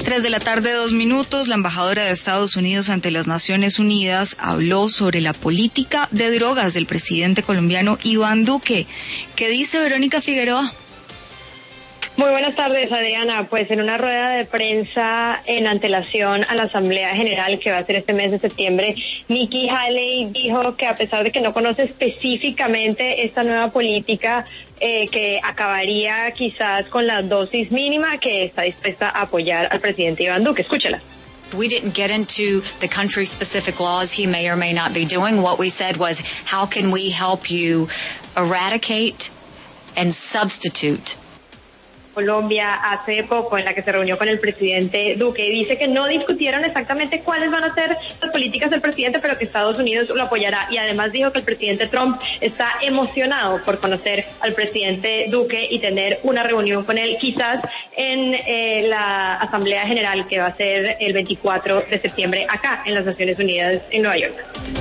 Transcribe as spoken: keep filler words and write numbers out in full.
Tres de la tarde, dos minutos, la embajadora de Estados Unidos ante las Naciones Unidas habló sobre la política de drogas del presidente colombiano Iván Duque. ¿Qué dice Verónica Figueroa? Muy buenas tardes, Adriana. Pues en una rueda de prensa en antelación a la Asamblea General que va a ser este mes de septiembre, Nikki Haley dijo que a pesar de que no conoce específicamente esta nueva política eh, que acabaría quizás con la dosis mínima, que está dispuesta a apoyar al presidente Iván Duque. Escúchela. We didn't get into the country-specific laws he may or may not be doing. What we said was, how can we help you eradicate and substitute? Colombia hace poco, en la que se reunió con el presidente Duque, y dice que no discutieron exactamente cuáles van a ser las políticas del presidente, pero que Estados Unidos lo apoyará. Y además dijo que el presidente Trump está emocionado por conocer al presidente Duque y tener una reunión con él, quizás en eh, la Asamblea General que va a ser el veinticuatro de septiembre acá en las Naciones Unidas en Nueva York.